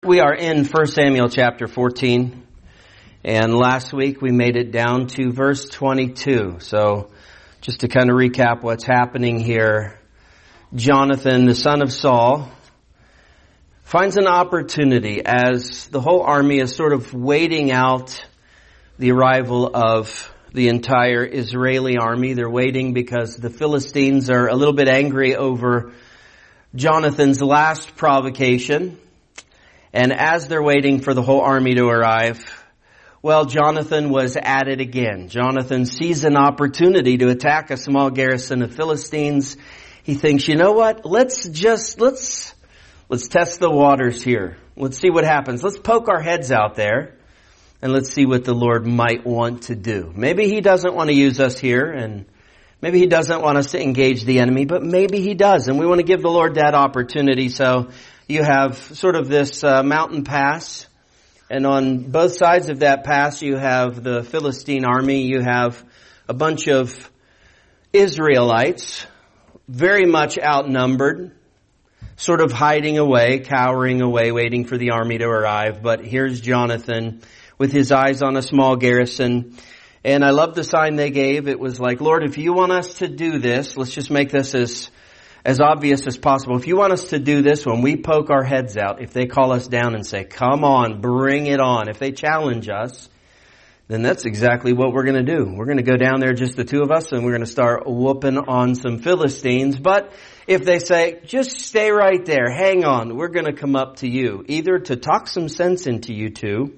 We are in 1 Samuel chapter 14, and last week we made it down to verse 22. So just to kind of recap what's happening here, Jonathan, the son of Saul, finds an opportunity as the whole army is sort of waiting out the arrival of the entire Israeli army. They're waiting because the Philistines are a little bit angry over Jonathan's last provocation. And as they're waiting for the whole army to arrive, well, Jonathan was at it again. Jonathan sees an opportunity to attack a small garrison of Philistines. He thinks, you know what? Let's test the waters here. Let's see what happens. Let's poke our heads out there and let's see what the Lord might want to do. Maybe He doesn't want to use us here, and maybe He doesn't want us to engage the enemy, but maybe He does. And we want to give the Lord that opportunity. So you have sort of this mountain pass, and on both sides of that pass you have the Philistine army. You have a bunch of Israelites, very much outnumbered, sort of hiding away, cowering away, waiting for the army to arrive. But here's Jonathan with his eyes on a small garrison. And I love the sign they gave. It was like, Lord, if you want us to do this, let's just make this as obvious as possible. If you want us to do this, when we poke our heads out, if they call us down and say, come on, bring it on, if they challenge us, then that's exactly what we're going to do. We're going to go down there, just the two of us, and we're going to start whooping on some Philistines. But if they say, just stay right there, hang on, we're going to come up to you, either to talk some sense into you two,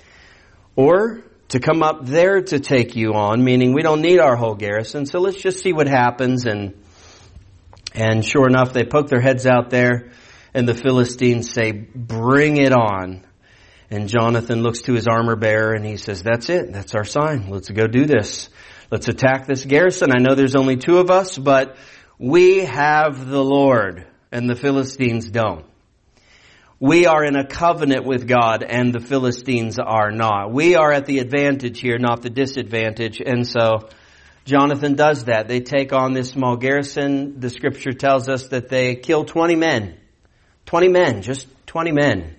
or to come up there to take you on, meaning we don't need our whole garrison, so let's just see what happens. And sure enough, they poke their heads out there, and the Philistines say, bring it on. And Jonathan looks to his armor bearer, and he says, that's it. That's our sign. Let's go do this. Let's attack this garrison. I know there's only two of us, but we have the Lord, and the Philistines don't. We are in a covenant with God, and the Philistines are not. We are at the advantage here, not the disadvantage. And so Jonathan does that. They take on this small garrison. The scripture tells us that they kill 20 men. 20 men, just 20 men.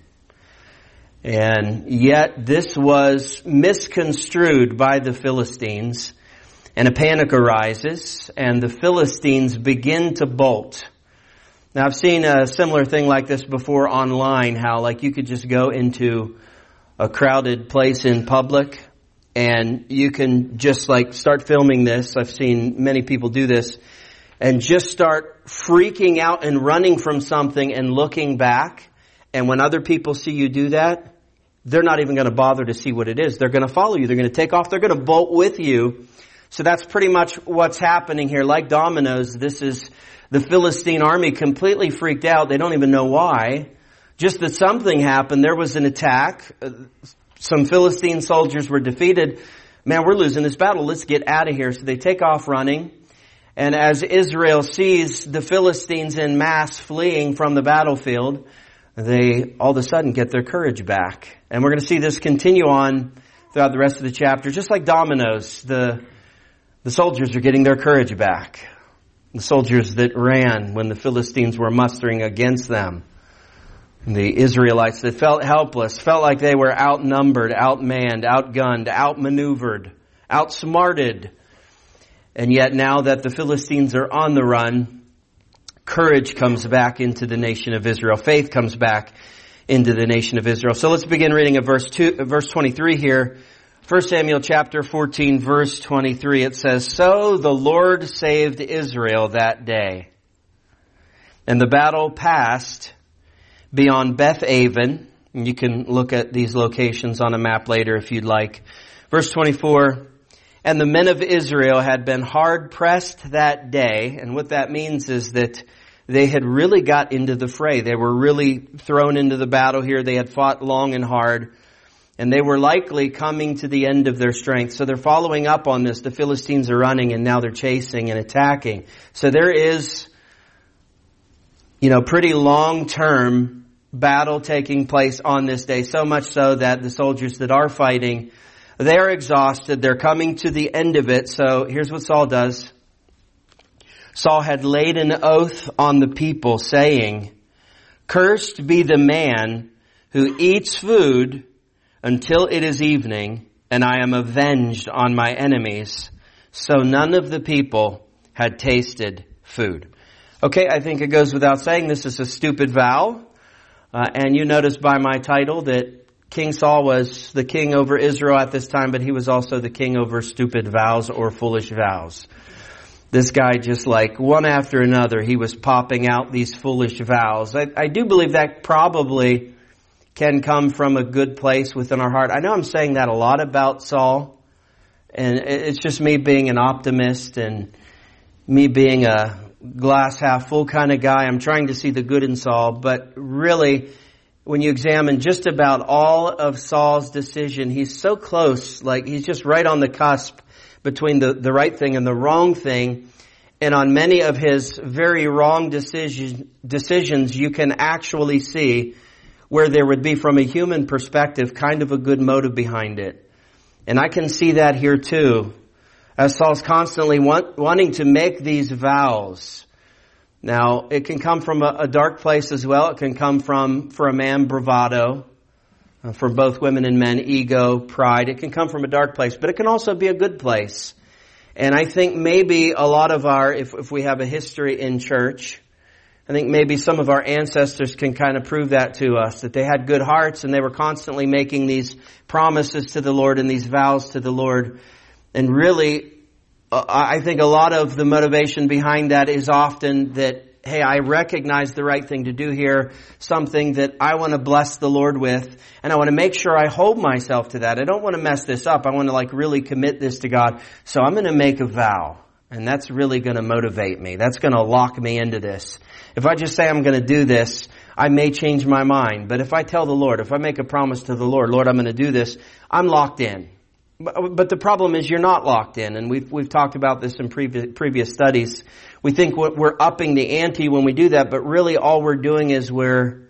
And yet this was misconstrued by the Philistines, and a panic arises, and the Philistines begin to bolt. Now, I've seen a similar thing like this before online, how like you could just go into a crowded place in public and you can just like start filming this. I've seen many people do this, and just start freaking out and running from something and looking back. And when other people see you do that, they're not even going to bother to see what it is. They're going to follow you. They're going to take off. They're going to bolt with you. So that's pretty much what's happening here. Like dominoes, this is the Philistine army completely freaked out. They don't even know why. Just that something happened. There was an attack. Some Philistine soldiers were defeated. Man, we're losing this battle. Let's get out of here. So they take off running. And as Israel sees the Philistines in mass fleeing from the battlefield, they all of a sudden get their courage back. And we're going to see this continue on throughout the rest of the chapter. Just like dominoes, the soldiers are getting their courage back. The soldiers that ran when the Philistines were mustering against them. The Israelites that felt helpless, felt like they were outnumbered, outmanned, outgunned, outmaneuvered, outsmarted. And yet now that the Philistines are on the run, courage comes back into the nation of Israel. Faith comes back into the nation of Israel. So let's begin reading at verse 23 here. 1 Samuel chapter 14, verse 23, it says, So the Lord saved Israel that day, and the battle passed beyond Beth-aven. And you can look at these locations on a map later if you'd like. Verse 24, And the men of Israel had been hard pressed that day. And what that means is that they had really got into the fray. They were really thrown into the battle here. They had fought long and hard. And they were likely coming to the end of their strength. So they're following up on this. The Philistines are running, and now they're chasing and attacking. So there is, pretty long-term battle taking place on this day. So much so that the soldiers that are fighting, they're exhausted. They're coming to the end of it. So here's what Saul does. Saul had laid an oath on the people, saying, Cursed be the man who eats food until it is evening, and I am avenged on my enemies. So none of the people had tasted food. Okay, I think it goes without saying this is a stupid vow. And you notice by my title that King Saul was the king over Israel at this time, but he was also the king over stupid vows or foolish vows. This guy, just like one after another, he was popping out these foolish vows. I do believe that probably can come from a good place within our heart. I know I'm saying that a lot about Saul, and it's just me being an optimist and me being a glass half full kind of guy. I'm trying to see the good in Saul, but really, when you examine just about all of Saul's decision, he's so close, like he's just right on the cusp between the right thing and the wrong thing. And on many of his very wrong decisions, you can actually see where there would be, from a human perspective, kind of a good motive behind it. And I can see that here too, as Saul's constantly wanting to make these vows. Now, it can come from a dark place as well. It can come from, for a man, bravado. For both women and men, ego, pride. It can come from a dark place, but it can also be a good place. And I think maybe a lot of if we have a history in church, I think maybe some of our ancestors can kind of prove that to us, that they had good hearts and they were constantly making these promises to the Lord and these vows to the Lord. And really, I think a lot of the motivation behind that is often that, hey, I recognize the right thing to do here, something that I want to bless the Lord with, and I want to make sure I hold myself to that. I don't want to mess this up. I want to really commit this to God. So I'm going to make a vow, and that's really going to motivate me. That's going to lock me into this. If I just say I'm going to do this, I may change my mind. But if I tell the Lord, if I make a promise to the Lord, Lord, I'm going to do this, I'm locked in. But the problem is you're not locked in, and we've talked about this in previous studies. We think we're upping the ante when we do that, but really all we're doing is we're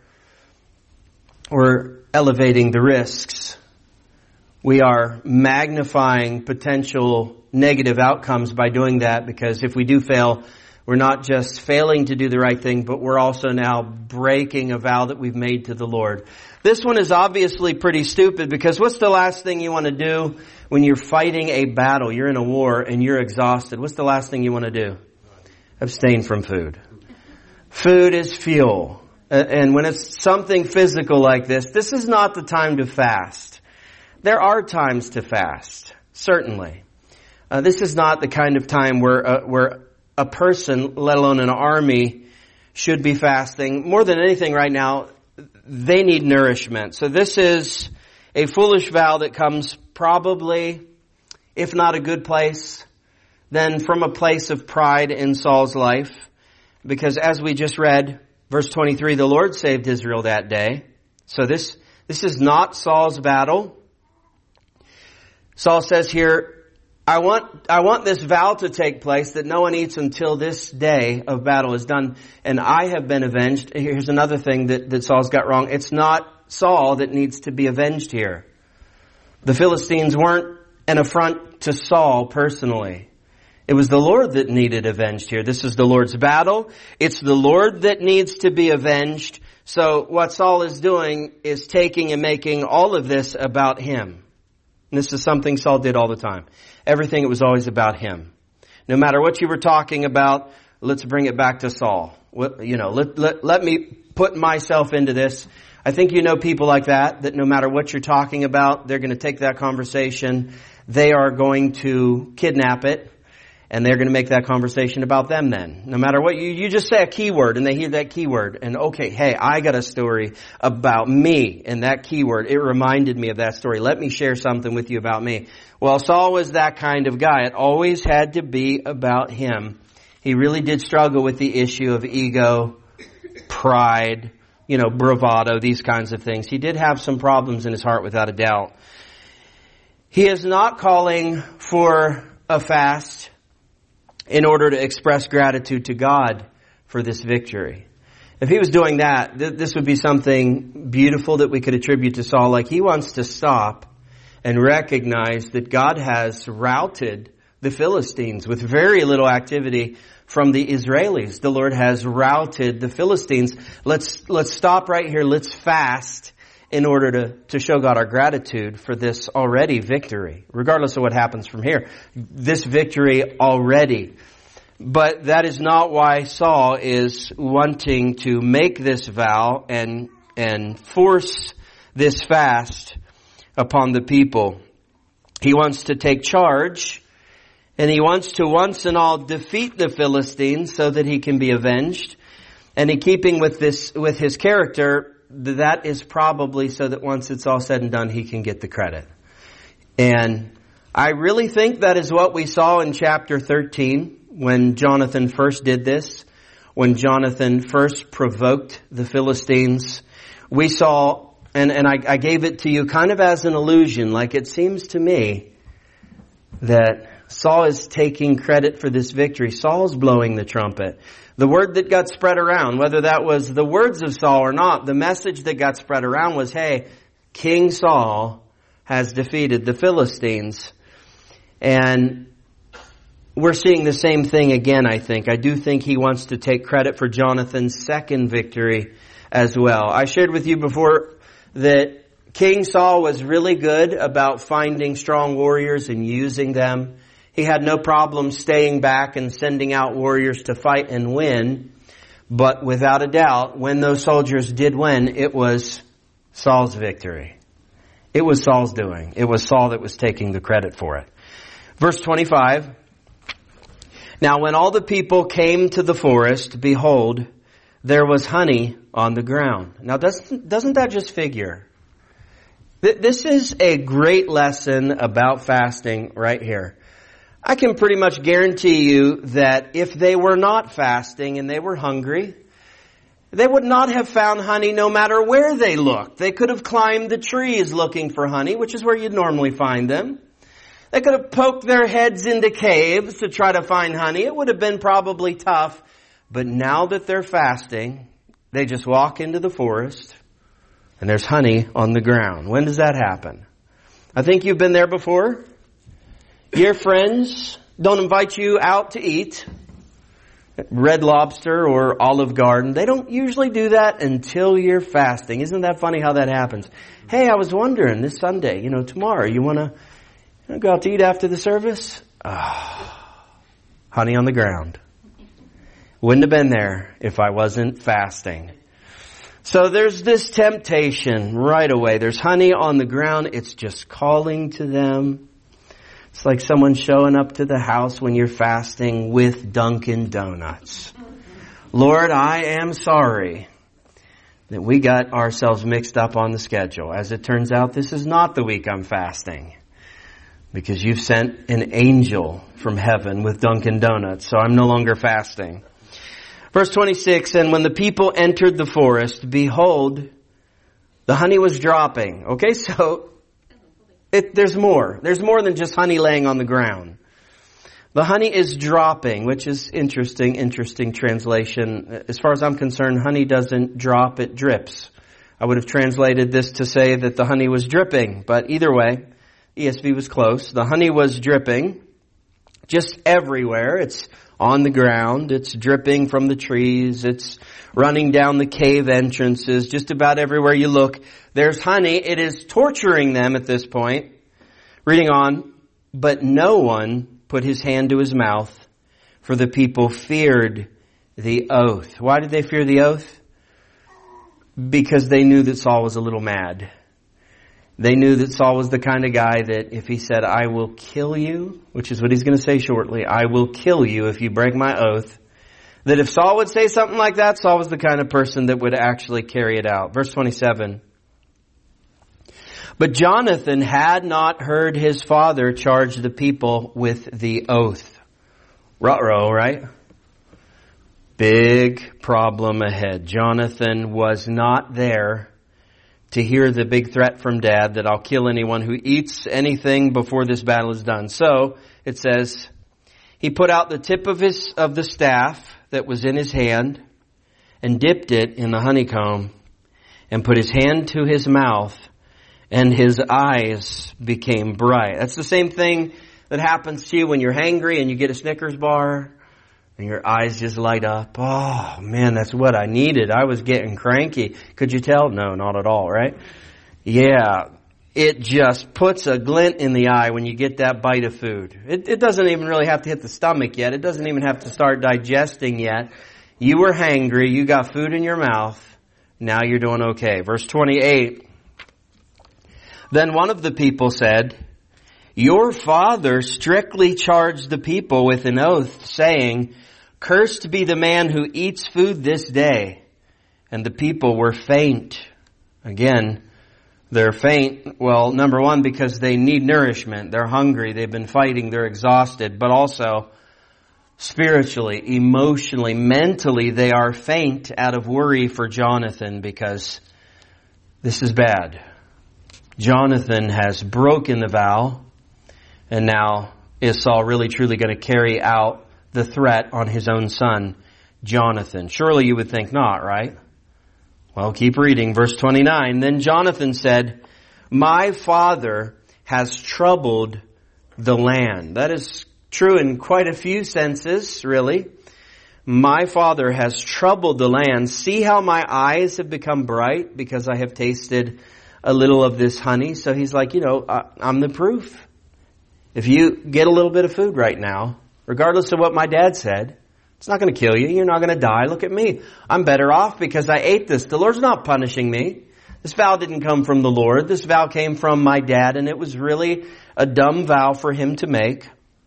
elevating the risks. We are magnifying potential negative outcomes by doing that, because if we do fail, we're not just failing to do the right thing, but we're also now breaking a vow that we've made to the Lord. This one is obviously pretty stupid, because what's the last thing you want to do when you're fighting a battle? You're in a war and you're exhausted. What's the last thing you want to do? Abstain from food. Food is fuel. And when it's something physical like this is not the time to fast. There are times to fast, certainly. This is not the kind of time where a person, let alone an army, should be fasting. More than anything right now, they need nourishment. So this is a foolish vow that comes probably, if not a good place, then from a place of pride in Saul's life. Because as we just read, verse 23, the Lord saved Israel that day. So this is not Saul's battle. Saul says here, I want this vow to take place that no one eats until this day of battle is done, and I have been avenged. Here's another thing that Saul's got wrong. It's not Saul that needs to be avenged here. The Philistines weren't an affront to Saul personally. It was the Lord that needed avenged here. This is the Lord's battle. It's the Lord that needs to be avenged. So what Saul is doing is taking and making all of this about him. And this is something Saul did all the time. Everything, it was always about him. No matter what you were talking about, let's bring it back to Saul. Let me put myself into this. I think you know people like that no matter what you're talking about, they're going to take that conversation, they are going to kidnap it, and they're going to make that conversation about them then. No matter what, you just say a keyword and they hear that keyword and okay, hey, I got a story about me and that keyword, it reminded me of that story. Let me share something with you about me. Well, Saul was that kind of guy. It always had to be about him. He really did struggle with the issue of ego, pride, bravado, these kinds of things. He did have some problems in his heart without a doubt. He is not calling for a fast in order to express gratitude to God for this victory. If he was doing that, this would be something beautiful that we could attribute to Saul. Like he wants to stop and recognize that God has routed the Philistines with very little activity from the Israelis. The Lord has routed the Philistines. Let's stop right here. Let's fast in order to show God our gratitude for this already victory, regardless of what happens from here. This victory already. But that is not why Saul is wanting to make this vow and force this fast upon the people. He wants to take charge, and he wants to once and all defeat the Philistines so that he can be avenged. And in keeping with his character, that is probably so that once it's all said and done, he can get the credit. And I really think that is what we saw in chapter 13 when Jonathan first did this, when Jonathan first provoked the Philistines. We saw, and I gave it to you kind of as an illusion, like it seems to me that Saul is taking credit for this victory. Saul's blowing the trumpet. The word that got spread around, whether that was the words of Saul or not, the message that got spread around was, hey, King Saul has defeated the Philistines. And we're seeing the same thing again, I think. I do think he wants to take credit for Jonathan's second victory as well. I shared with you before that King Saul was really good about finding strong warriors and using them. He had no problem staying back and sending out warriors to fight and win. But without a doubt, when those soldiers did win, it was Saul's victory. It was Saul's doing. It was Saul that was taking the credit for it. Verse 25. Now when all the people came to the forest, behold, there was honey on the ground. Now doesn't that just figure? This is a great lesson about fasting right here. I can pretty much guarantee you that if they were not fasting and they were hungry, they would not have found honey no matter where they looked. They could have climbed the trees looking for honey, which is where you'd normally find them. They could have poked their heads into caves to try to find honey. It would have been probably tough. But now that they're fasting, they just walk into the forest and there's honey on the ground. When does that happen? I think you've been there before. Your friends don't invite you out to eat at Red Lobster or Olive Garden. They don't usually do that until you're fasting. Isn't that funny how that happens? Hey, I was wondering this Sunday, tomorrow, you want to go out to eat after the service? Honey on the ground. Wouldn't have been there if I wasn't fasting. So there's this temptation right away. There's honey on the ground. It's just calling to them. It's like someone showing up to the house when you're fasting with Dunkin' Donuts. Lord, I am sorry that we got ourselves mixed up on the schedule. As it turns out, this is not the week I'm fasting because you've sent an angel from heaven with Dunkin' Donuts, so I'm no longer fasting. Verse 26, and when the people entered the forest, behold, the honey was dropping. Okay, so there's more. There's more than just honey laying on the ground. The honey is dropping, which is interesting translation. As far as I'm concerned, honey doesn't drop, it drips. I would have translated this to say that the honey was dripping, but either way, ESV was close. The honey was dripping just everywhere. It's on the ground. It's dripping from the trees. It's running down the cave entrances. Just about everywhere you look, there's honey. It is torturing them at this point. Reading on, but no one put his hand to his mouth, for the people feared the oath. Why did they fear the oath? Because they knew that Saul was a little mad. They knew that Saul was the kind of guy that if he said, I will kill you, which is what he's going to say shortly, I will kill you if you break my oath, that if Saul would say something like that, Saul was the kind of person that would actually carry it out. Verse 27. But Jonathan had not heard his father charge the people with the oath. Ruh-roh, right? Big problem ahead. Jonathan was not there to hear the big threat from Dad that I'll kill anyone who eats anything before this battle is done. So, it says, he put out the tip of the staff that was in his hand and dipped it in the honeycomb and put his hand to his mouth and his eyes became bright. That's the same thing that happens to you when you're hangry and you get a Snickers bar and your eyes just light up. Oh man, that's what I needed. I was getting cranky. Could you tell? No, not at all, right? Yeah, it just puts a glint in the eye when you get that bite of food. It doesn't even really have to hit the stomach yet. It doesn't even have to start digesting yet. You were hangry. You got food in your mouth. Now you're doing okay. Verse 28. Then one of the people said, "Your father strictly charged the people with an oath, saying, 'Cursed be the man who eats food this day.' And the people were faint." Again, they're faint. Well, number one, because they need nourishment. They're hungry. They've been fighting. They're exhausted. But also, spiritually, emotionally, mentally, they are faint out of worry for Jonathan, because this is bad. Jonathan has broken the vow, and now is Saul really truly going to carry out the threat on his own son, Jonathan? Surely you would think not, right? Well, keep reading. Verse 29. Then Jonathan said, "My father has troubled the land." That is true in quite a few senses, really. My father has troubled the land. See how my eyes have become bright because I have tasted a little of this honey. So he's like, I'm the proof. If you get a little bit of food right now, regardless of what my dad said, it's not going to kill you. You're not going to die. Look at me. I'm better off because I ate this. The Lord's not punishing me. This vow didn't come from the Lord. This vow came from my dad, and it was really a dumb vow for him to make.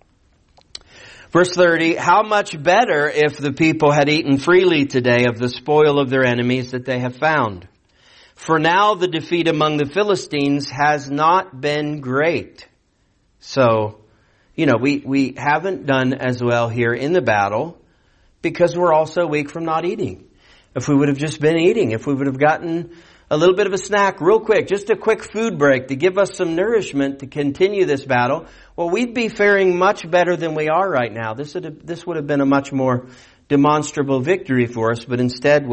Verse 30, how much better if the people had eaten freely today of the spoil of their enemies that they have found. For now the defeat among the Philistines has not been great. So, we haven't done as well here in the battle because we're also weak from not eating. If we would have just been eating, if we would have gotten a little bit of a snack real quick, just a quick food break to give us some nourishment to continue this battle, well, we'd be faring much better than we are right now. This would have been a much more demonstrable victory for us, but instead,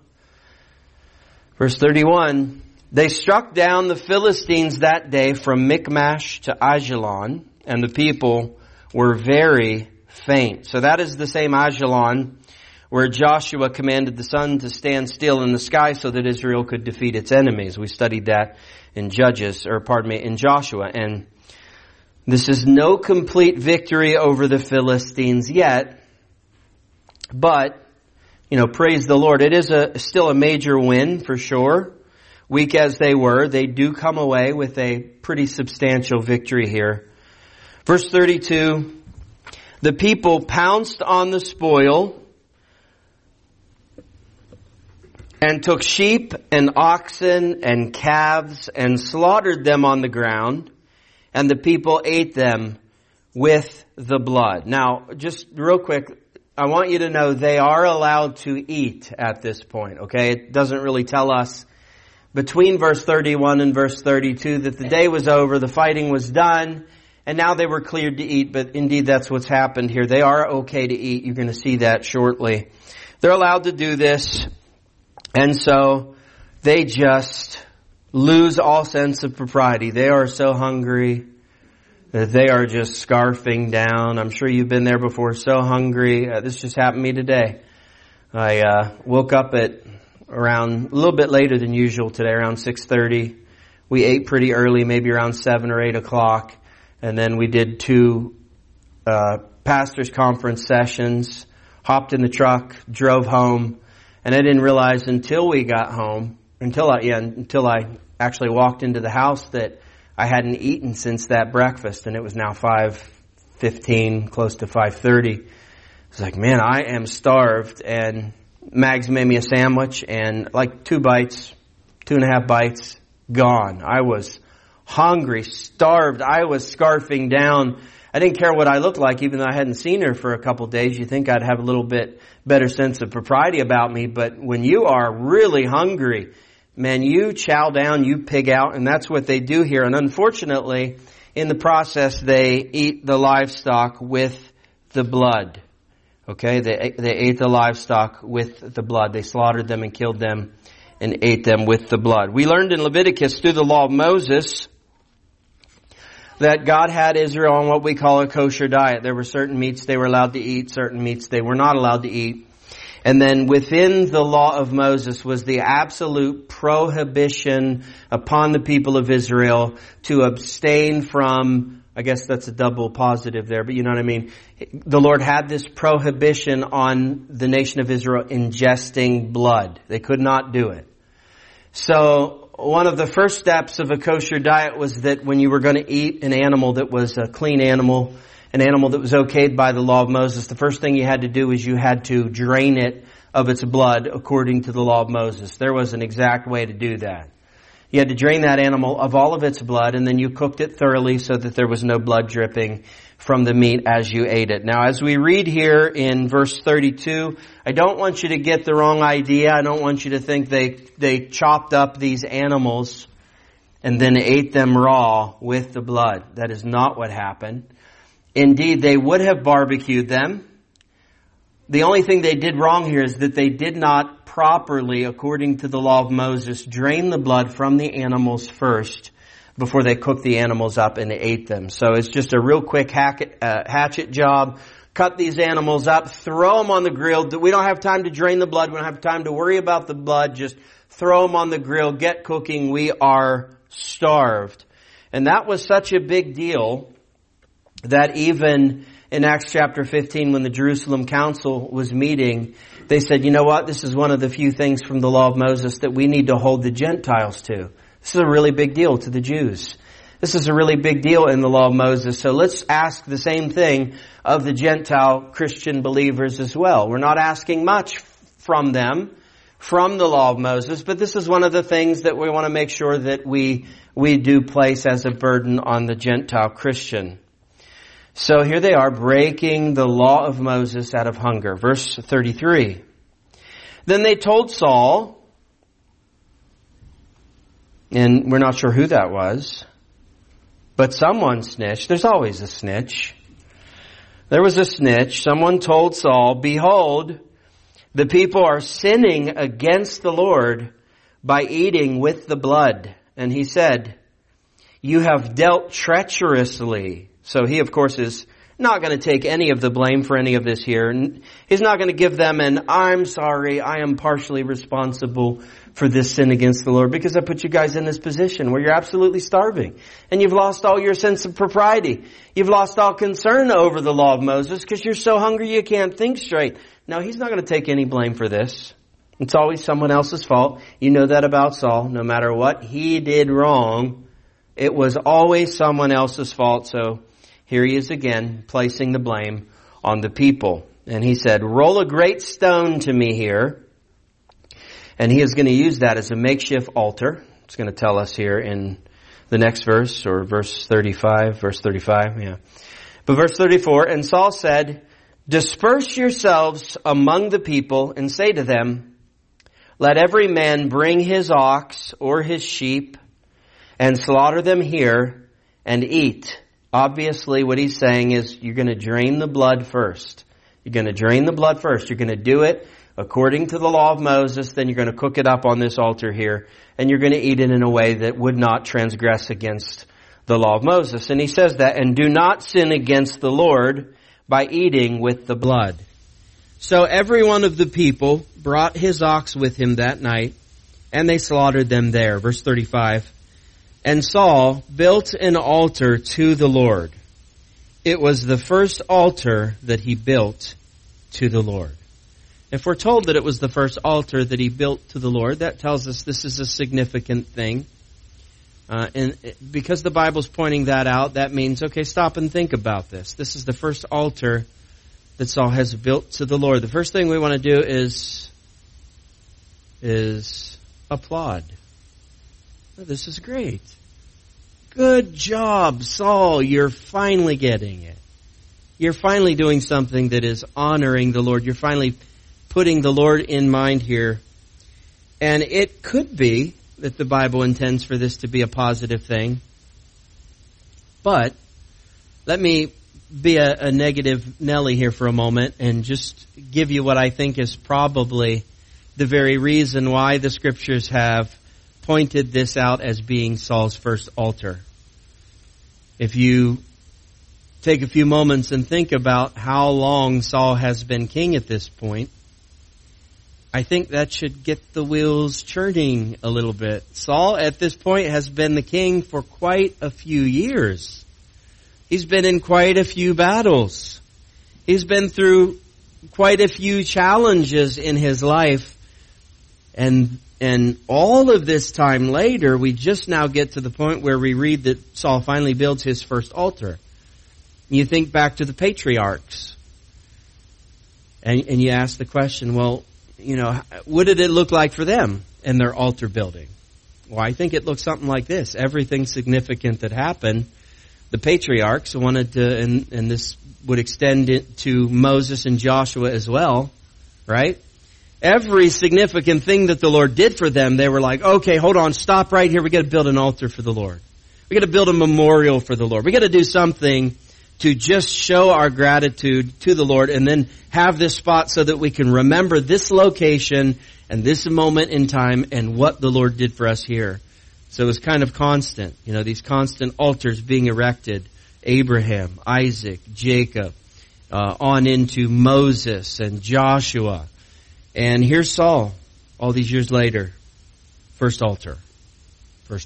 verse 31, they struck down the Philistines that day from Michmash to Ajalon, and the people were very faint. So that is the same Ajalon where Joshua commanded the sun to stand still in the sky so that Israel could defeat its enemies. We studied that in in Joshua. And this is no complete victory over the Philistines yet, but praise the Lord. It is still a major win for sure. Weak as they were, they do come away with a pretty substantial victory here. Verse 32, the people pounced on the spoil and took sheep and oxen and calves and slaughtered them on the ground, and the people ate them with the blood. Now, just real quick, I want you to know they are allowed to eat at this point, okay? It doesn't really tell us between verse 31 and verse 32 that the day was over, the fighting was done, and now they were cleared to eat, but indeed that's what's happened here. They are okay to eat. You're going to see that shortly. They're allowed to do this, and so they just lose all sense of propriety. They are so hungry that they are just scarfing down. I'm sure you've been there before, so hungry. This just happened to me today. I woke up at around a little bit later than usual today, around 6:30. We ate pretty early, maybe around 7 or 8 o'clock. And then we did 2 pastors' conference sessions, hopped in the truck, drove home. And I didn't realize until we got home, until I actually walked into the house that I hadn't eaten since that breakfast, and it was now 5:15, close to 5:30. I was like, man, I am starved, and Mags made me a sandwich, and like 2 bites, 2.5 bites, gone. I was hungry, starved. I was scarfing down. I didn't care what I looked like, even though I hadn't seen her for a couple of days. You think I'd have a little bit better sense of propriety about me, but when you are really hungry, man, you chow down, you pig out, and that's what they do here. And unfortunately, in the process, they eat the livestock with the blood. Okay, they ate the livestock with the blood. They slaughtered them and killed them and ate them with the blood. We learned in Leviticus through the law of Moses that God had Israel on what we call a kosher diet. There were certain meats they were allowed to eat, certain meats they were not allowed to eat. And then within the law of Moses was the absolute prohibition upon the people of Israel to abstain from, I guess that's a double positive there, but you know what I mean? The Lord had this prohibition on the nation of Israel ingesting blood. They could not do it. So one of the first steps of a kosher diet was that when you were going to eat an animal that was a clean animal, an animal that was okayed by the law of Moses, the first thing you had to do is you had to drain it of its blood according to the law of Moses. There was an exact way to do that. You had to drain that animal of all of its blood, and then you cooked it thoroughly so that there was no blood dripping from the meat as you ate it. Now, as we read here in verse 32, I don't want you to get the wrong idea. I don't want you to think they chopped up these animals and then ate them raw with the blood. That is not what happened. Indeed, they would have barbecued them. The only thing they did wrong here is that they did not properly, according to the law of Moses, drain the blood from the animals first before they cooked the animals up and ate them. So it's just a real quick hatchet job. Cut these animals up, throw them on the grill. We don't have time to drain the blood. We don't have time to worry about the blood. Just throw them on the grill, get cooking. We are starved. And that was such a big deal that even in Acts chapter 15, when the Jerusalem Council was meeting, they said, you know what? This is one of the few things from the law of Moses that we need to hold the Gentiles to. This is a really big deal to the Jews. This is a really big deal in the law of Moses. So let's ask the same thing of the Gentile Christian believers as well. We're not asking much from them, from the law of Moses, but this is one of the things that we want to make sure that we do place as a burden on the Gentile Christian. So here they are breaking the law of Moses out of hunger. Verse 33. Then they told Saul, and we're not sure who that was, but someone snitched. There's always a snitch. There was a snitch. Someone told Saul, behold, the people are sinning against the Lord by eating with the blood. And he said, you have dealt treacherously. So he, of course, is not going to take any of the blame for any of this here. He's not going to give them an, I'm sorry, I am partially responsible for this sin against the Lord because I put you guys in this position where you're absolutely starving. And you've lost all your sense of propriety. You've lost all concern over the law of Moses because you're so hungry you can't think straight. No, he's not going to take any blame for this. It's always someone else's fault. You know that about Saul. No matter what he did wrong, it was always someone else's fault. So here he is again, placing the blame on the people. And he said, roll a great stone to me here. And he is going to use that as a makeshift altar. It's going to tell us here in the next verse, or verse 35, yeah. But verse 34, and Saul said, disperse yourselves among the people and say to them, let every man bring his ox or his sheep and slaughter them here and eat. Obviously, what he's saying is you're going to drain the blood first. You're going to drain the blood first. You're going to do it according to the law of Moses. Then you're going to cook it up on this altar here. And you're going to eat it in a way that would not transgress against the law of Moses. And he says that, and do not sin against the Lord by eating with the blood. So every one of the people brought his ox with him that night, and they slaughtered them there. Verse 35. And Saul built an altar to the Lord. It was the first altar that he built to the Lord. If we're told that it was the first altar that he built to the Lord, that tells us this is a significant thing. And because the Bible's pointing that out, that means, okay, stop and think about this. This is the first altar that Saul has built to the Lord. The first thing we want to do is applaud. Oh, this is great. Good job, Saul. You're finally getting it. You're finally doing something that is honoring the Lord. You're finally putting the Lord in mind here. And it could be that the Bible intends for this to be a positive thing. But let me be a negative Nelly here for a moment and just give you what I think is probably the very reason why the Scriptures have pointed this out as being Saul's first altar. If you take a few moments and think about how long Saul has been king at this point, I think that should get the wheels churning a little bit. Saul, at this point, has been the king for quite a few years. He's been in quite a few battles. He's been through quite a few challenges in his life. And all of this time later, we just now get to the point where we read that Saul finally builds his first altar. You think back to the patriarchs. And you ask the question, well, what did it look like for them in their altar building? Well, I think it looked something like this. Everything significant that happened, the patriarchs wanted to, and this would extend it to Moses and Joshua as well, right? Every significant thing that the Lord did for them, they were like, okay, hold on, stop right here. We got to build an altar for the Lord. We got to build a memorial for the Lord. We got to do something to just show our gratitude to the Lord, and then have this spot so that we can remember this location and this moment in time and what the Lord did for us here. So it was kind of constant, these constant altars being erected. Abraham, Isaac, Jacob, on into Moses and Joshua. And here's Saul, all these years later. First altar. Verse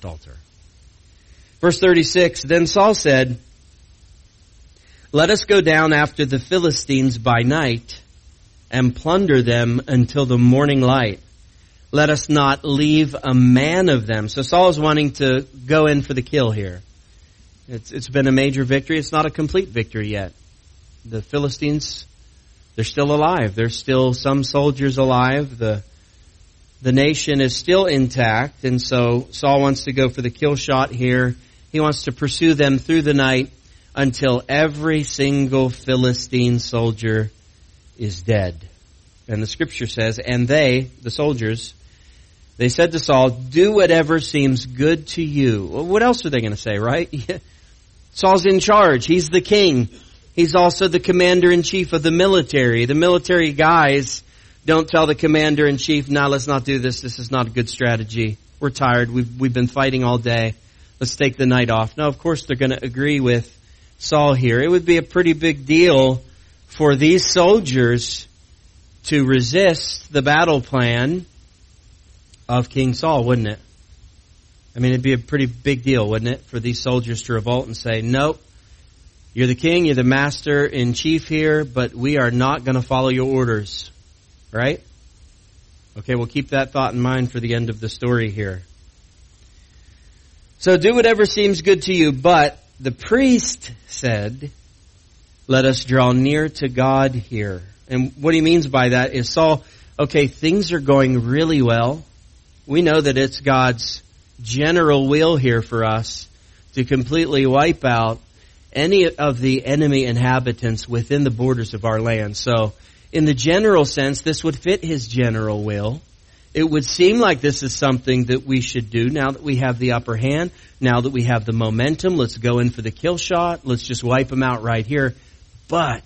36, then Saul said, let us go down after the Philistines by night and plunder them until the morning light. Let us not leave a man of them. So Saul is wanting to go in for the kill here. It's been a major victory. It's not a complete victory yet. The Philistines, they're still alive. There's still some soldiers alive. The nation is still intact. And so Saul wants to go for the kill shot here. He wants to pursue them through the night until every single Philistine soldier is dead. And the scripture says, and they, the soldiers, they said to Saul, do whatever seems good to you. Well, what else are they going to say, right? Saul's in charge. He's the king. He's also the commander-in-chief of the military. The military guys don't tell the commander-in-chief, nah, let's not do this. This is not a good strategy. We're tired. We've been fighting all day. Let's take the night off. No, of course they're going to agree with Saul here. It would be a pretty big deal for these soldiers to resist the battle plan of King Saul, wouldn't it? I mean, it'd be a pretty big deal, wouldn't it, for these soldiers to revolt and say, nope, you're the king, you're the master in chief here, but we are not going to follow your orders. Right? Okay, we'll keep that thought in mind for the end of the story here. So do whatever seems good to you, but the priest said, let us draw near to God here. And what he means by that is, Saul, okay, things are going really well. We know that it's God's general will here for us to completely wipe out any of the enemy inhabitants within the borders of our land. So in the general sense, this would fit his general will. It would seem like this is something that we should do now that we have the upper hand, now that we have the momentum. Let's go in for the kill shot. Let's just wipe them out right here. But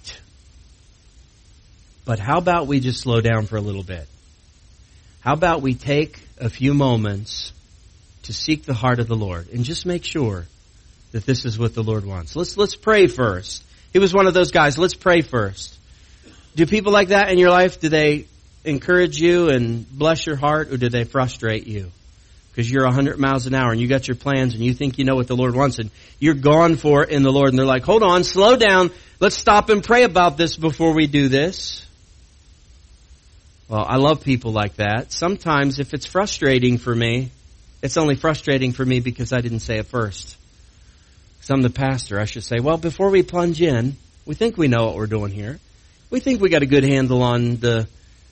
how about we just slow down for a little bit? How about we take a few moments to seek the heart of the Lord and just make sure that this is what the Lord wants. Let's pray first. He was one of those guys. Let's pray first. Do people like that in your life? Do they encourage you and bless your heart, or do they frustrate you? Because you're 100 miles an hour and you got your plans and you think you know what the Lord wants and you're gone for it in the Lord, and they're like, hold on, slow down. Let's stop and pray about this before we do this. Well, I love people like that. Sometimes if it's frustrating for me, it's only frustrating for me because I didn't say it first. Because I'm the pastor, I should say, well, before we plunge in, we think we know what we're doing here. We think we got a good handle on the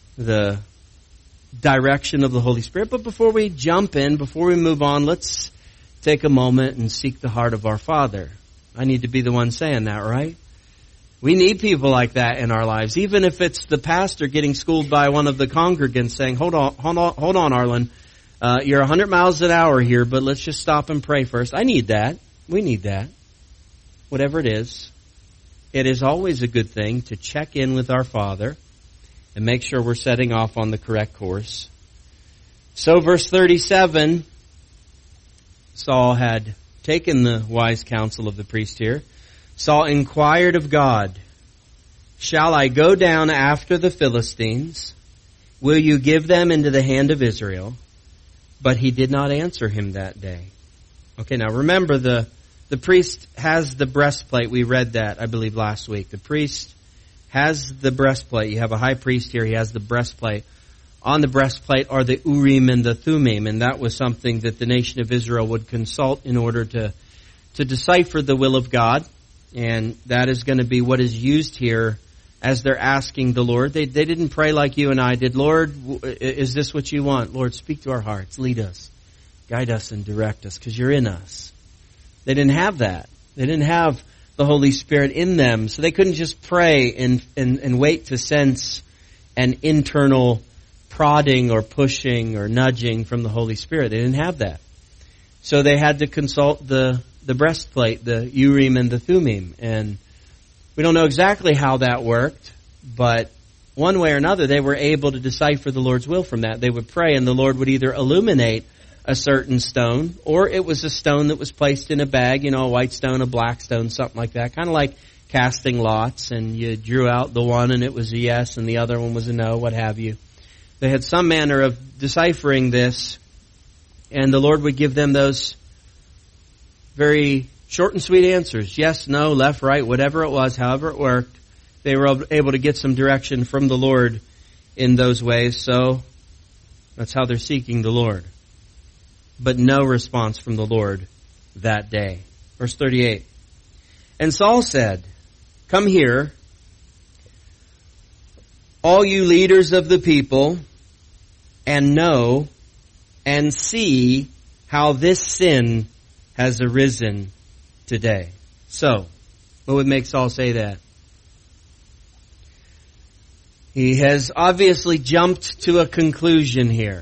direction of the Holy Spirit. But before we jump in, before we move on, let's take a moment and seek the heart of our Father. I need to be the one saying that, right? We need people like that in our lives. Even if it's the pastor getting schooled by one of the congregants saying, hold on, Arlen. You're 100 miles an hour here, but let's just stop and pray first. I need that. We need that. Whatever it is always a good thing to check in with our Father and make sure we're setting off on the correct course. So verse 37, Saul had taken the wise counsel of the priest here. Saul inquired of God, shall I go down after the Philistines? will you give them into the hand of Israel? But he did not answer him that day. Okay, now remember the priest has the breastplate. We read that, I believe, last week. The priest has the breastplate. You have a high priest here. He has the breastplate. On the breastplate are the Urim and the Thummim, and that was something that the nation of Israel would consult in order to decipher the will of God. And that is going to be what is used here as they're asking the Lord. They didn't pray like you and I did. Lord, is this what you want? Lord, speak to our hearts. Lead us. Guide us and direct us because you're in us. They didn't have that. They didn't have the Holy Spirit in them. So they couldn't just pray and wait to sense an internal prodding or pushing or nudging from the Holy Spirit. They didn't have that. So they had to consult the breastplate, the Urim and the Thummim. And we don't know exactly how that worked, but one way or another, they were able to decipher the Lord's will from that. They would pray and the Lord would either illuminate a certain stone, or it was a stone that was placed in a bag, a white stone, a black stone, something like that. Kind of like casting lots, and you drew out the one and it was a yes and the other one was a no, what have you. They had some manner of deciphering this, and the Lord would give them those very short and sweet answers. Yes, no, left, right, whatever it was, however it worked. They were able to get some direction from the Lord in those ways. So that's how they're seeking the Lord. But no response from the Lord that day. Verse 38. And Saul said, come here, all you leaders of the people, and know and see how this sin has arisen today. So, what would make Saul say that? He has obviously jumped to a conclusion here.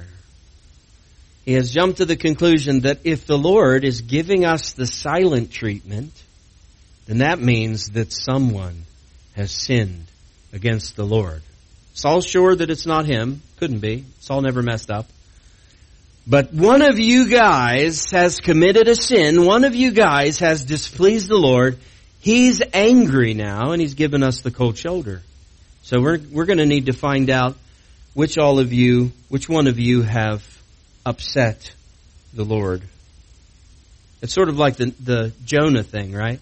He has jumped to the conclusion that if the Lord is giving us the silent treatment, then that means that someone has sinned against the Lord. Saul's sure that it's not him. Couldn't be. Saul never messed up. But one of you guys has committed a sin. One of you guys has displeased the Lord. He's angry now, and he's given us the cold shoulder. So we're going to need to find out which one of you have upset the Lord. It's sort of like the Jonah thing, right?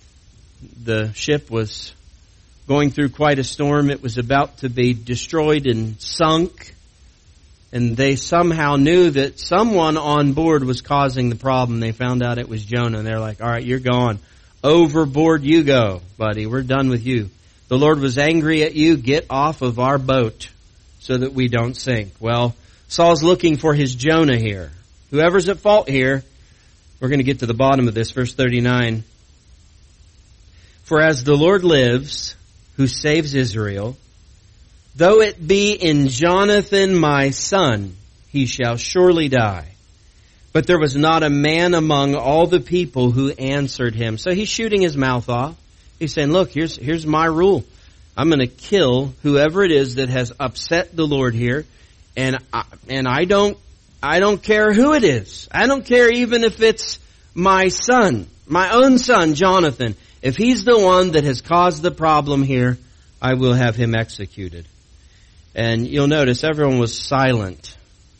The ship was going through quite a storm. It was about to be destroyed and sunk. And they somehow knew that someone on board was causing the problem. They found out it was Jonah. And they're like, all right, you're gone. Overboard you go, buddy. We're done with you. The Lord was angry at you. Get off of our boat so that we don't sink. Well, Saul's looking for his Jonah here. Whoever's at fault here, we're going to get to the bottom of this. Verse 39. For as the Lord lives, who saves Israel, though it be in Jonathan my son, he shall surely die. But there was not a man among all the people who answered him. So he's shooting his mouth off. He's saying, look, here's my rule. I'm going to kill whoever it is that has upset the Lord here. And I don't care who it is. I don't care even if it's my son, my own son, Jonathan. If he's the one that has caused the problem here, I will have him executed. And you'll notice everyone was silent.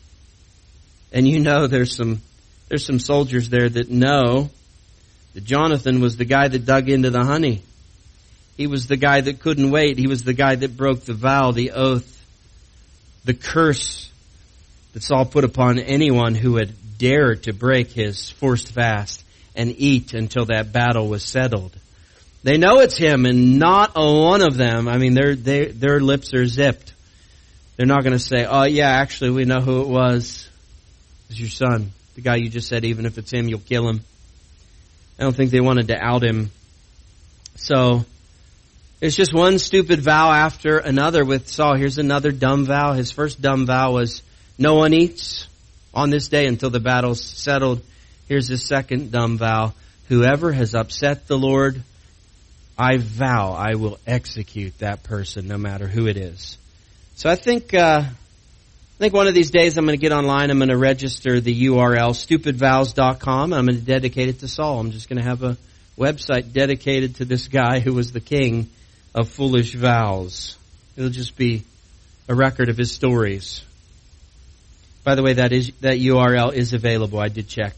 And there's some soldiers there that know that Jonathan was the guy that dug into the honey. He was the guy that couldn't wait. He was the guy that broke the vow, the oath, the curse that Saul put upon anyone who had dared to break his forced fast and eat until that battle was settled. They know it's him, and not a one of them, their lips are zipped. They're not going to say, oh yeah, actually we know who it was. It's your son. The guy you just said, even if it's him, you'll kill him. I don't think they wanted to out him. So, it's just one stupid vow after another with Saul. Here's another dumb vow. His first dumb vow was, no one eats on this day until the battle's settled. Here's his second dumb vow. Whoever has upset the Lord, I vow I will execute that person no matter who it is. So I think one of these days I'm going to get online. I'm going to register the URL, stupidvows.com. I'm going to dedicate it to Saul. I'm just going to have a website dedicated to this guy who was the king of foolish vows. It'll just be a record of his stories. By the way, that URL is available. I did check,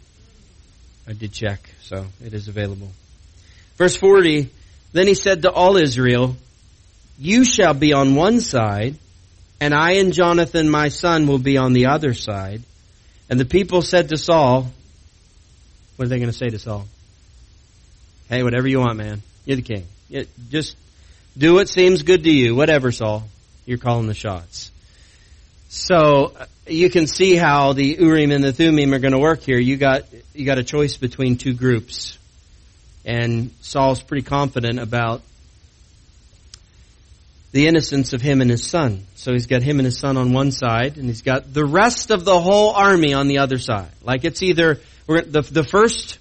so it is available. Verse 40, then he said to all Israel, you shall be on one side, and I and Jonathan my son will be on the other side. And the people said to Saul, what are they going to say to Saul? Hey, whatever you want, man. You're the king. Just do what seems good to you. Whatever, Saul. You're calling the shots. So you can see how the Urim and the Thummim are going to work here. You got a choice between two groups. And Saul's pretty confident about the innocence of him and his son. So he's got him and his son on one side, and he's got the rest of the whole army on the other side. Like it's either, the first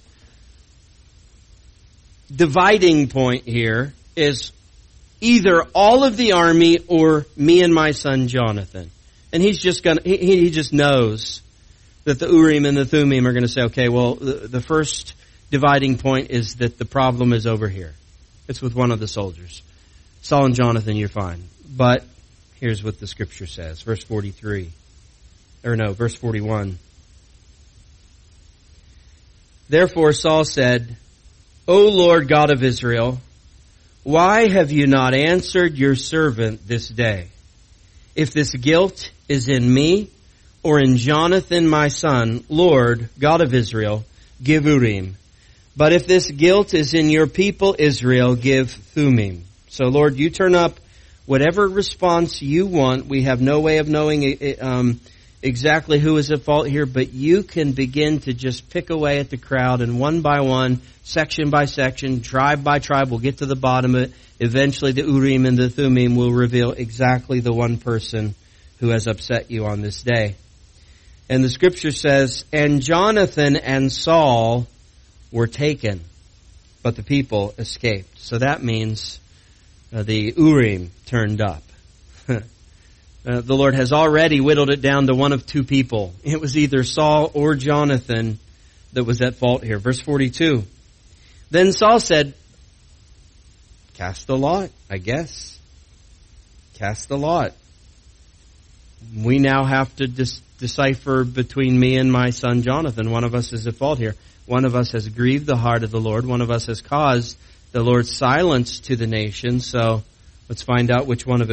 dividing point here is either all of the army or me and my son Jonathan. And he's just he just knows that the Urim and the Thummim are going to say, okay, well, the first dividing point is that the problem is over here. It's with one of the soldiers. Saul and Jonathan, you're fine. But here's what the scripture says. Verse 41. Therefore Saul said, O Lord God of Israel, why have you not answered your servant this day? If this guilt is in me or in Jonathan my son, Lord God of Israel, give Urim. But if this guilt is in your people Israel, give Thummim. So Lord, you turn up whatever response you want. We have no way of knowing exactly who is at fault here, but you can begin to just pick away at the crowd, and one by one, section by section, tribe by tribe, we'll get to the bottom of it. Eventually the Urim and the Thummim will reveal exactly the one person who has upset you on this day. And the scripture says, and Jonathan and Saul were taken, but the people escaped. So that means the Urim turned up. The Lord has already whittled it down to one of two people. It was either Saul or Jonathan that was at fault here. Verse 42. Then Saul said, cast the lot, I guess. Cast the lot. We now have to decipher between me and my son Jonathan. One of us is at fault here. One of us has grieved the heart of the Lord. One of us has caused the Lord's silence to the nation. So let's find out which one of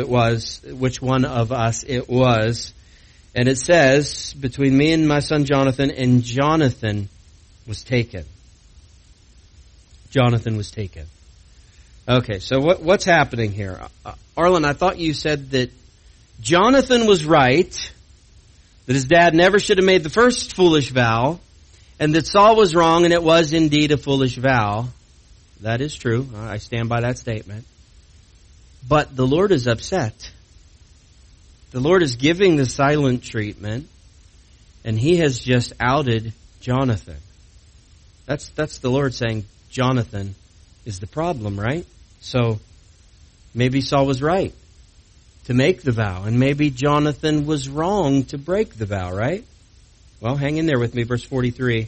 us it was. And it says, between me and my son Jonathan, and Jonathan was taken. Jonathan was taken. Okay, so what's happening here? Arlen, I thought you said that Jonathan was right, that his dad never should have made the first foolish vow, and that Saul was wrong, and it was indeed a foolish vow. That is true. I stand by that statement. But the Lord is upset. The Lord is giving the silent treatment, and He has just outed Jonathan. That's the Lord saying Jonathan is the problem, right? So maybe Saul was right to make the vow, and maybe Jonathan was wrong to break the vow, right? Well, hang in there with me, verse 43.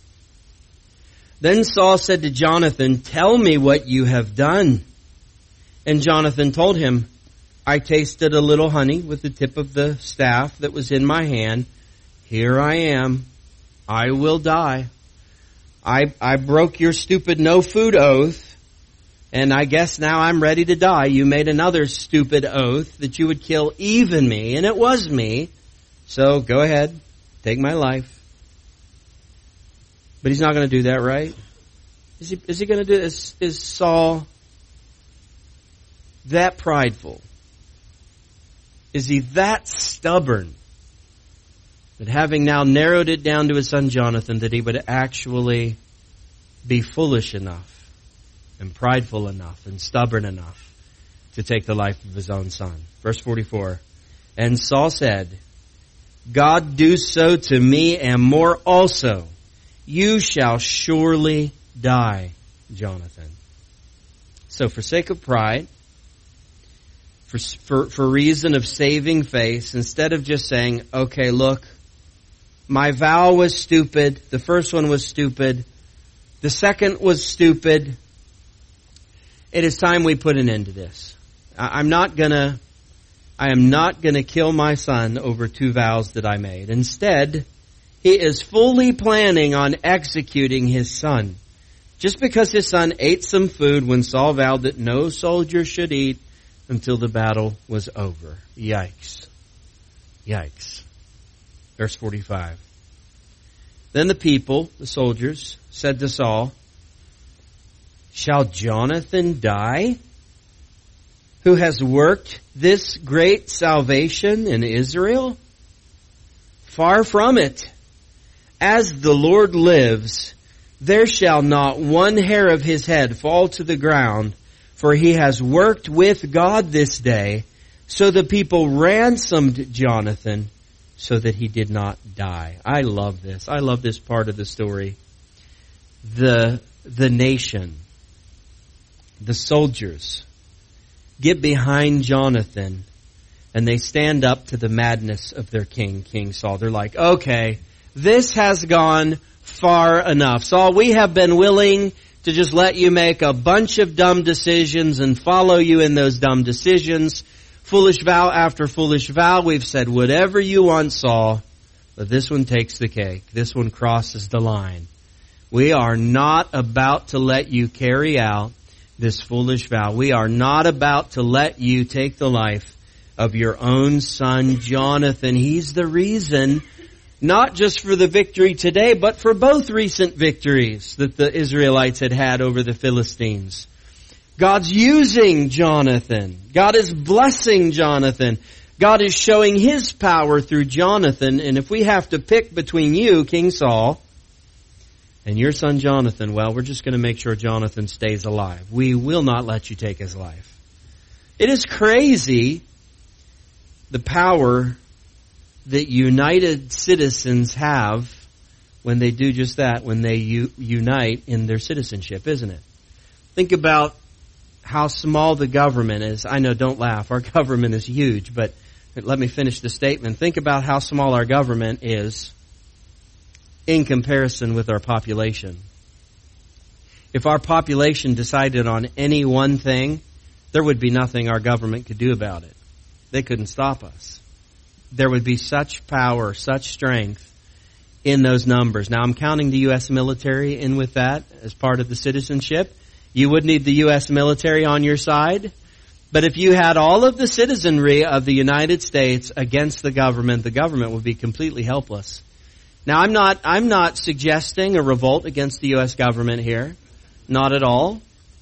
Then Saul said to Jonathan, tell me what you have done. And Jonathan told him, I tasted a little honey with the tip of the staff that was in my hand. Here I am. I will die. I broke your stupid no food oath, and I guess now I'm ready to die. You made another stupid oath that you would kill even me, and it was me. So go ahead, take my life. But he's not going to do that, right? Is he going to do this? Is Saul that prideful? Is he that stubborn that having now narrowed it down to his son Jonathan, that he would actually be foolish enough and prideful enough and stubborn enough to take the life of his own son? Verse 44. And Saul said, God do so to me and more also. You shall surely die, Jonathan. So for sake of pride, for reason of saving face, instead of just saying, okay, look, my vow was stupid. The first one was stupid. The second was stupid. It is time we put an end to this. I'm not gonna I am not going to kill my son over 2 vows that I made. Instead, he is fully planning on executing his son. Just because his son ate some food when Saul vowed that no soldier should eat until the battle was over. Yikes. Yikes. Verse 45. Then the people, the soldiers, said to Saul, "Shall Jonathan die, who has worked this great salvation in Israel? Far from it. As the Lord lives, there shall not one hair of his head fall to the ground, for he has worked with God this day." So the people ransomed Jonathan so that he did not die. I love this. I love this part of the story. The nation, the soldiers, get behind Jonathan and they stand up to the madness of their king, King Saul. They're like, okay, this has gone far enough. Saul, we have been willing to just let you make a bunch of dumb decisions and follow you in those dumb decisions. Foolish vow after foolish vow. We've said whatever you want, Saul, but this one takes the cake. This one crosses the line. We are not about to let you carry out this foolish vow. We are not about to let you take the life of your own son, Jonathan. He's the reason, not just for the victory today, but for both recent victories that the Israelites had had over the Philistines. God's using Jonathan. God is blessing Jonathan. God is showing His power through Jonathan. And if we have to pick between you, King Saul, and your son Jonathan, well, we're just going to make sure Jonathan stays alive. We will not let you take his life. It is crazy the power that united citizens have when they do just that, when they unite in their citizenship, isn't it? Think about how small the government is. I know, don't laugh. Our government is huge, but let me finish the statement. Think about how small our government is in comparison with our population. If our population decided on any one thing, there would be nothing our government could do about it. They couldn't stop us. There would be such power, such strength in those numbers. Now, I'm counting the U.S. military in with that as part of the citizenship. You would need the U.S. military on your side. But if you had all of the citizenry of the United States against the government would be completely helpless. Now, I'm not suggesting a revolt against the U.S. government here. Not at all.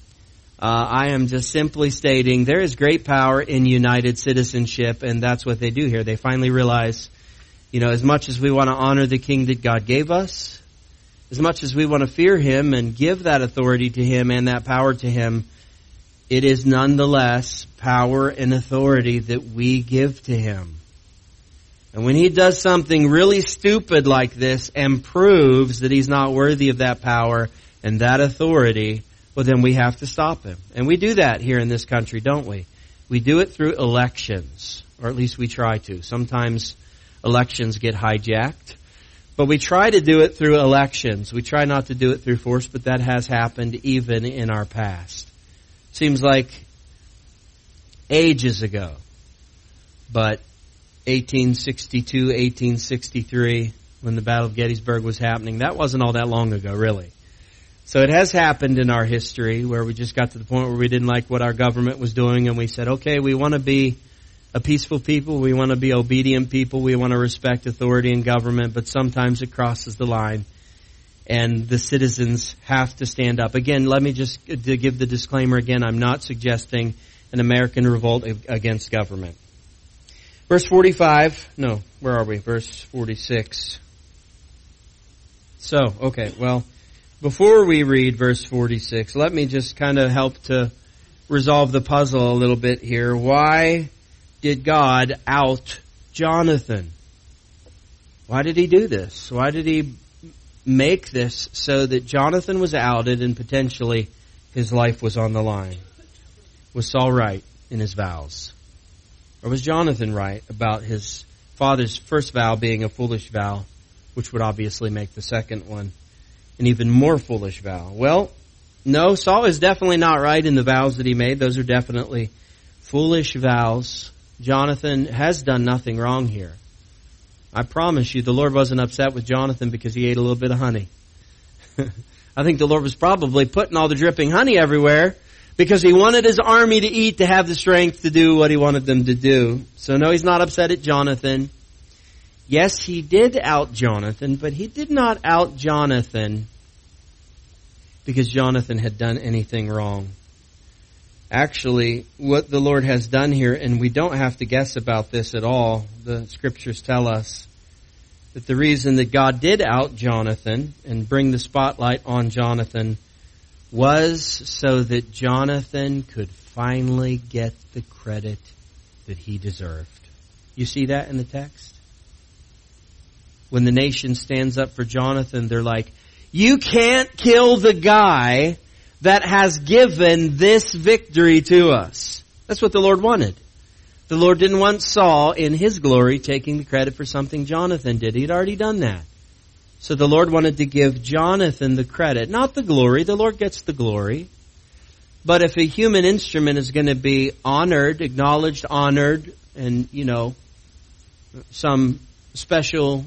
I am just simply stating there is great power in united citizenship, and that's what they do here. They finally realize, as much as we want to honor the king that God gave us, as much as we want to fear Him and give that authority to Him and that power to Him, it is nonetheless power and authority that we give to Him. And when He does something really stupid like this and proves that He's not worthy of that power and that authority, well, then we have to stop Him. And we do that here in this country, don't we? We do it through elections, or at least we try to. Sometimes elections get hijacked. But we try to do it through elections. We try not to do it through force, but that has happened even in our past. Seems like ages ago. But 1862, 1863, when the Battle of Gettysburg was happening, that wasn't all that long ago, really. So it has happened in our history where we just got to the point where we didn't like what our government was doing, and we said, okay, we want to be a peaceful people, we want to be obedient people, we want to respect authority and government, but sometimes it crosses the line and the citizens have to stand up. Again, let me just give the disclaimer again, I'm not suggesting an American revolt against government. Verse 45, no, where are we? Verse 46. Before we read verse 46, let me just kind of help to resolve the puzzle a little bit here. Why did God out Jonathan? Why did He do this? Why did He make this so that Jonathan was outed and potentially his life was on the line? Was Saul right in his vows? Or was Jonathan right about his father's first vow being a foolish vow, which would obviously make the second one an even more foolish vow? Well, no, Saul is definitely not right in the vows that he made. Those are definitely foolish vows. Jonathan has done nothing wrong here. I promise you, the Lord wasn't upset with Jonathan because he ate a little bit of honey. I think the Lord was probably putting all the dripping honey everywhere because he wanted his army to eat to have the strength to do what he wanted them to do. So no, he's not upset at Jonathan. Yes, he did out Jonathan, but he did not out Jonathan because Jonathan had done anything wrong. Actually, what the Lord has done here, and we don't have to guess about this at all, the Scriptures tell us that the reason that God did out Jonathan and bring the spotlight on Jonathan was so that Jonathan could finally get the credit that he deserved. You see that in the text? When the nation stands up for Jonathan, they're like, you can't kill the guy that has given this victory to us. That's what the Lord wanted. The Lord didn't want Saul in his glory taking the credit for something Jonathan did. He'd already done that. So the Lord wanted to give Jonathan the credit, not the glory. The Lord gets the glory. But if a human instrument is going to be honored, acknowledged, honored, and, some special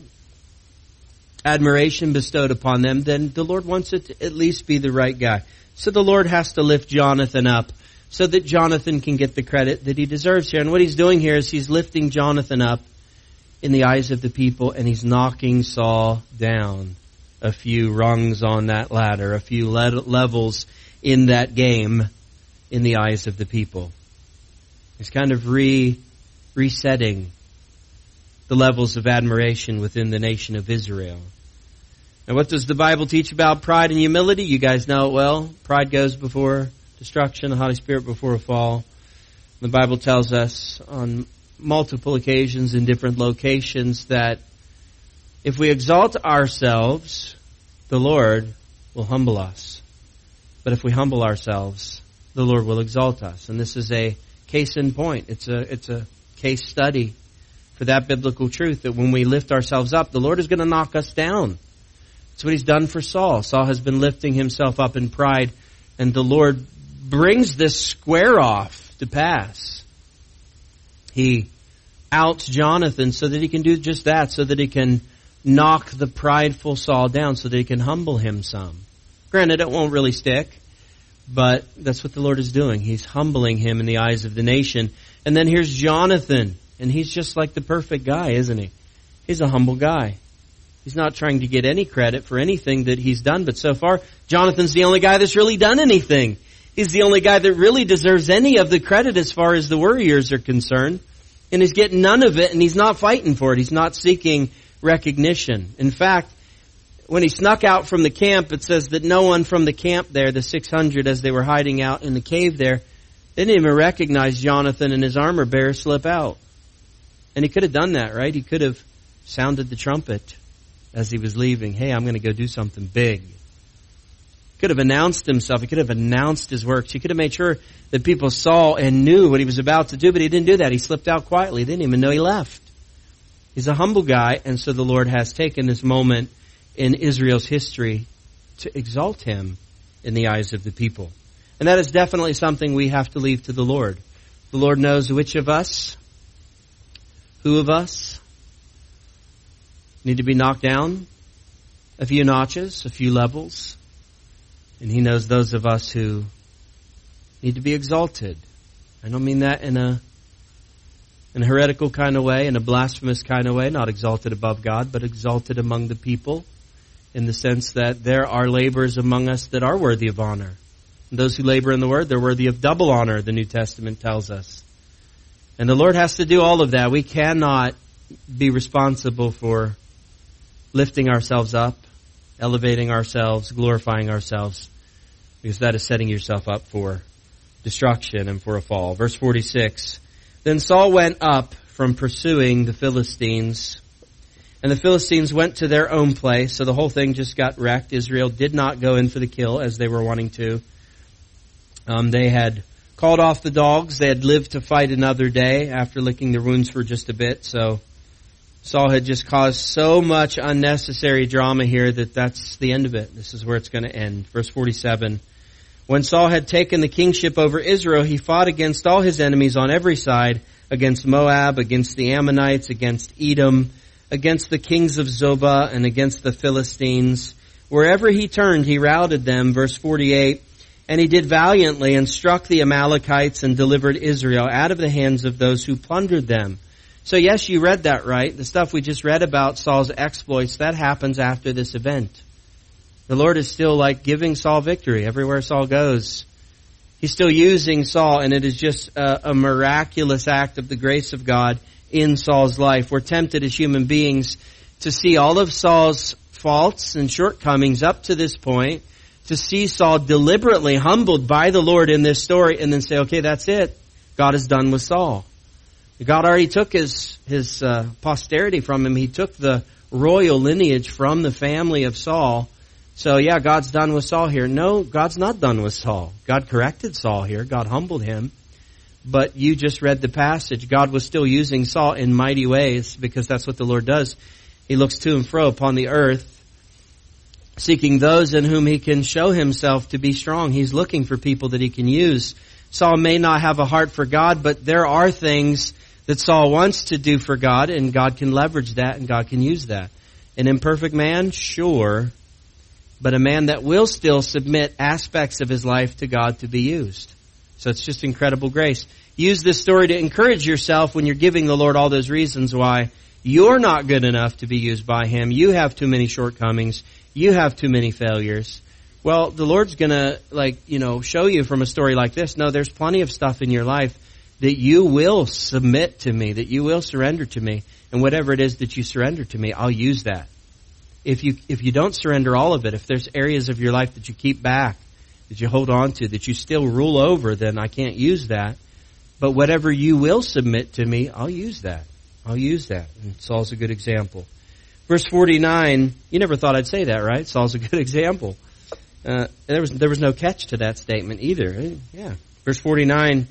admiration bestowed upon them, then the Lord wants it to at least be the right guy. So the Lord has to lift Jonathan up so that Jonathan can get the credit that he deserves here. And what he's doing here is he's lifting Jonathan up in the eyes of the people, and he's knocking Saul down a few rungs on that ladder, a few levels in that game in the eyes of the people. He's kind of resetting the levels of admiration within the nation of Israel. Now, what does the Bible teach about pride and humility? You guys know it well. Pride goes before destruction, the Holy Spirit before a fall. The Bible tells us on multiple occasions in different locations that if we exalt ourselves, the Lord will humble us. But if we humble ourselves, the Lord will exalt us. And this is a case in point. It's a case study for that biblical truth that when we lift ourselves up, the Lord is going to knock us down. That's what He's done for Saul. Saul has been lifting himself up in pride, and the Lord brings this square off to pass. He outs Jonathan so that he can do just that, so that he can knock the prideful Saul down, so that he can humble him some. Granted, it won't really stick, but that's what the Lord is doing. He's humbling him in the eyes of the nation. And then here's Jonathan, and he's just like the perfect guy, isn't he? He's a humble guy. He's not trying to get any credit for anything that he's done, but so far, Jonathan's the only guy that's really done anything. He's the only guy that really deserves any of the credit as far as the warriors are concerned. And he's getting none of it, and he's not fighting for it. He's not seeking recognition. In fact, when he snuck out from the camp, it says that no one from the camp there, the 600 as they were hiding out in the cave there, they didn't even recognize Jonathan and his armor bearer slip out. And he could have done that, right? He could have sounded the trumpet as he was leaving. Hey, I'm going to go do something big. He could have announced himself. He could have announced his works. He could have made sure that people saw and knew what he was about to do, but he didn't do that. He slipped out quietly. He didn't even know he left. He's a humble guy, and so the Lord has taken this moment in Israel's history to exalt him in the eyes of the people. And that is definitely something we have to leave to the Lord. The Lord knows which of us, who of us, need to be knocked down a few notches, a few levels. And He knows those of us who need to be exalted. I don't mean that in a heretical kind of way, in a blasphemous kind of way, not exalted above God, but exalted among the people in the sense that there are laborers among us that are worthy of honor. And those who labor in the Word, they're worthy of double honor, the New Testament tells us. And the Lord has to do all of that. We cannot be responsible for lifting ourselves up, elevating ourselves, glorifying ourselves, because that is setting yourself up for destruction and for a fall. Verse 46, Then Saul went up from pursuing the Philistines, and the Philistines went to their own place, so the whole thing just got wrecked. Israel did not go in for the kill as they were wanting to. They had called off the dogs. They had lived to fight another day after licking their wounds for just a bit, so Saul had just caused so much unnecessary drama here that that's the end of it. This is where it's going to end. Verse 47, When Saul had taken the kingship over Israel, he fought against all his enemies on every side, against Moab, against the Ammonites, against Edom, against the kings of Zobah, and against the Philistines. Wherever he turned, he routed them. Verse 48, and he did valiantly and struck the Amalekites and delivered Israel out of the hands of those who plundered them. So yes, you read that right. The stuff we just read about Saul's exploits, that happens after this event. The Lord is still like giving Saul victory everywhere Saul goes. He's still using Saul, and it is just a miraculous act of the grace of God in Saul's life. We're tempted as human beings to see all of Saul's faults and shortcomings up to this point, to see Saul deliberately humbled by the Lord in this story, and then say, okay, that's it. God is done with Saul. God already took his posterity from him. He took the royal lineage from the family of Saul. So yeah, God's done with Saul here. No, God's not done with Saul. God corrected Saul here. God humbled him. But you just read the passage. God was still using Saul in mighty ways, because that's what the Lord does. He looks to and fro upon the earth, seeking those in whom he can show himself to be strong. He's looking for people that he can use. Saul may not have a heart for God, but there are things that Saul wants to do for God, and God can leverage that, and God can use that. An imperfect man? Sure. But a man that will still submit aspects of his life to God to be used. So it's just incredible grace. Use this story to encourage yourself when you're giving the Lord all those reasons why you're not good enough to be used by Him. You have too many shortcomings. You have too many failures. Well, the Lord's gonna, show you from a story like this. No, there's plenty of stuff in your life that you will submit to me, that you will surrender to me. And whatever it is that you surrender to me, I'll use that. If you don't surrender all of it, if there's areas of your life that you keep back, that you hold on to, that you still rule over, then I can't use that. But whatever you will submit to me, I'll use that. I'll use that. And Saul's a good example. Verse 49, you never thought I'd say that, right? Saul's a good example. There was no catch to that statement either. Yeah. Verse 49,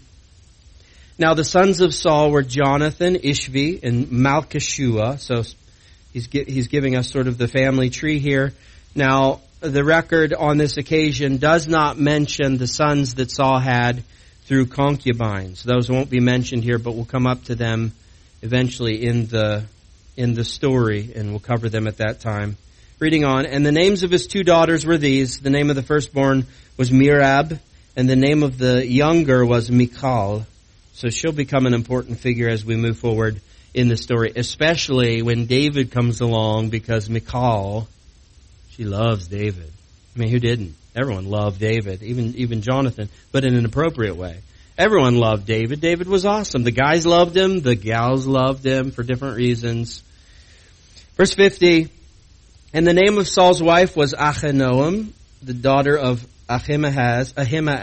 now the sons of Saul were Jonathan, Ishvi, and Malchishua. So he's giving us sort of the family tree here. Now, the record on this occasion does not mention the sons that Saul had through concubines. Those won't be mentioned here, but we'll come up to them eventually in the story, and we'll cover them at that time. Reading on, and the names of his two daughters were these. The name of the firstborn was Merab, and the name of the younger was Michal. So she'll become an important figure as we move forward in the story, especially when David comes along, because Michal, she loves David. I mean, who didn't? Everyone loved David, even Jonathan, but in an appropriate way. Everyone loved David. David was awesome. The guys loved him. The gals loved him for different reasons. Verse 50, and the name of Saul's wife was Ahinoam, the daughter of Ahimaaz,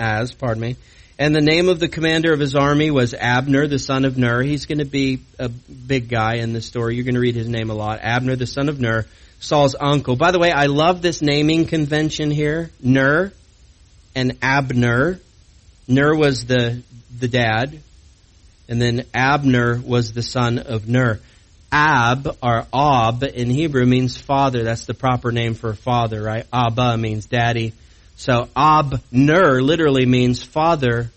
and the name of the commander of his army was Abner, the son of Ner. He's going to be a big guy in this story. You're going to read his name a lot. Abner, the son of Ner, Saul's uncle. By the way, I love this naming convention here. Ner and Abner. Ner was the dad, and then Abner was the son of Ner. Ab, or Ab, in Hebrew means father. That's the proper name for father, right? Abba means daddy. So Abner literally means father,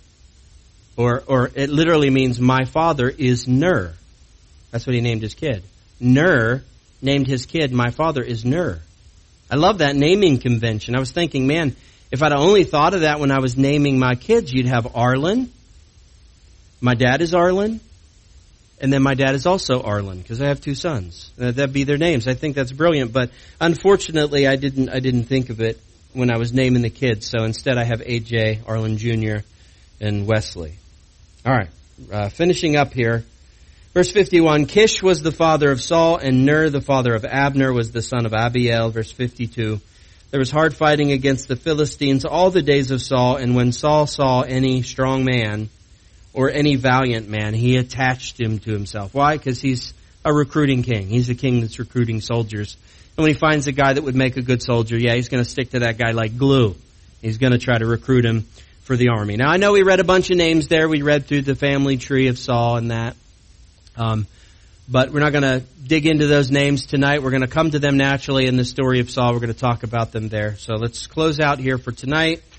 or it literally means my father is Ner. That's what he named his kid. Ner named his kid, my father is Ner. I love that naming convention. I was thinking, man, if I'd only thought of that when I was naming my kids, you'd have Arlen. My dad is Arlen. And then my dad is also Arlen, because I have two sons. That'd be their names. I think that's brilliant. But unfortunately, I didn't think of it when I was naming the kids. So instead I have AJ, Arlen Jr., and Wesley. All right, finishing up here. Verse 51, Kish was the father of Saul, and Ner, the father of Abner, was the son of Abiel. Verse 52, there was hard fighting against the Philistines all the days of Saul, and when Saul saw any strong man or any valiant man, he attached him to himself. Why? Because he's a recruiting king. He's a king that's recruiting soldiers. And when he finds a guy that would make a good soldier, he's going to stick to that guy like glue. He's going to try to recruit him for the army. Now, I know we read a bunch of names there. We read through the family tree of Saul and that. But we're not going to dig into those names tonight. We're going to come to them naturally in the story of Saul. We're going to talk about them there. So let's close out here for tonight.